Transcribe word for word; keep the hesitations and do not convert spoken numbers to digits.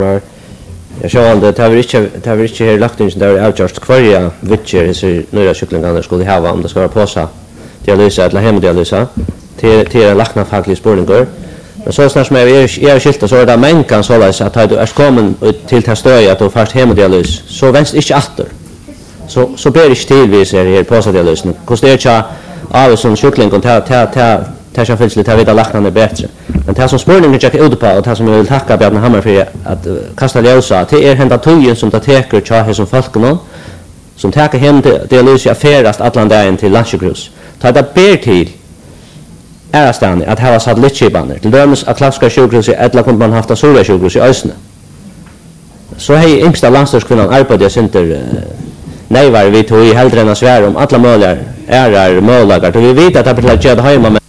Jag såg det tar vi inte tar vi inte här lagt in där är just kvarja vitcher så några cyklingar skulle ha om det ska vara påsa. Dialysa eller hemodialysa till till en lackna faglig spårningar. Men så snart som jag är är skilt så är det mänkan så att du är kommen till ta stöj att du först hemodialys så vänst inte åter. Så så ber ich till vi ser här påsa dialysen. Kostar det av som cykling och ta ta ta ta sig fylls lite vidare lackna är bättre. Men det som spårningen jag ut på och det som jag vill tacka Bjarne Hammar för att uh, kasta ljusa till er hända tojen som det teker tja här som folknon som tar hem dialys affärast Atlandagen till Landsjukhus. Ta det ber till är stan att ha satellitchipaner till dömes att klassiska sjukhus i alla kunde man haft stora sjukhus i Ösne. Så hej yngsta landstörskvinnan arbetade center uh, nej var vi tog i hellre än svär om alla möjliga ärar möjliga. Vi vet att det blir att göra hemma